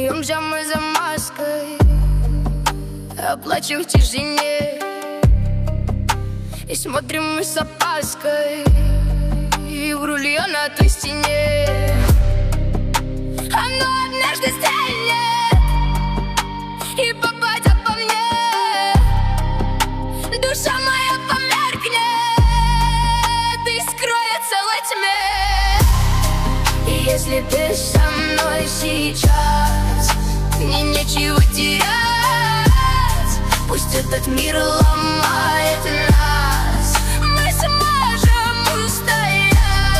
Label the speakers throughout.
Speaker 1: Смеемся мы за маской, плачем в тишине, и смотрим мы с опаской, и в рулье на той стене. Оно однажды стрельнет и попадет по мне, душа моя померкнет и скроется во тьме. И если ты со мной сейчас, мне нечего терять. Пусть этот мир ломает нас, мы сможем устоять.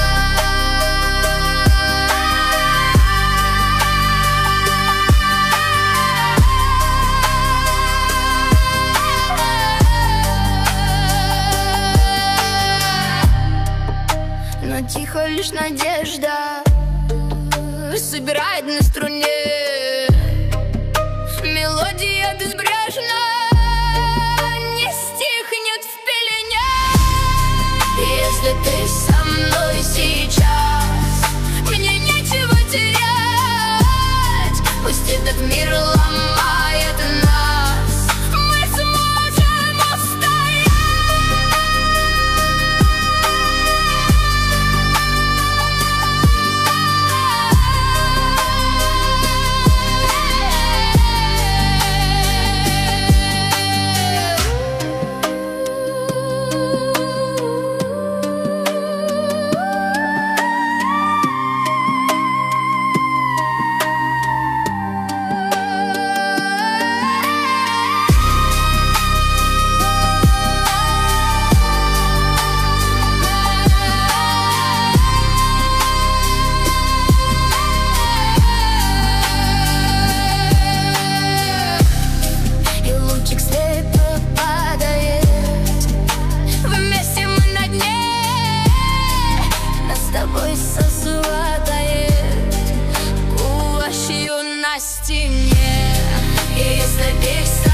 Speaker 1: Но тихо лишь надежда собирает на струне. Мелодия безбрежна не стихнет в пелене. Если ты со мной сейчас, мне нечего терять. Пусть этот мир ломает нас, мы сможем устоять. Сосватает гуашью на стене. И если